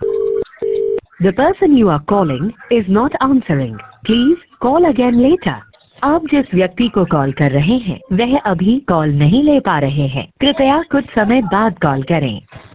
The person you are calling is not answering. Please call again later. आप जिस व्यक्ति को कॉल कर रहे हैं वह अभी कॉल नहीं ले पा रहे हैं। कृपया कुछ समय बाद कॉल करें।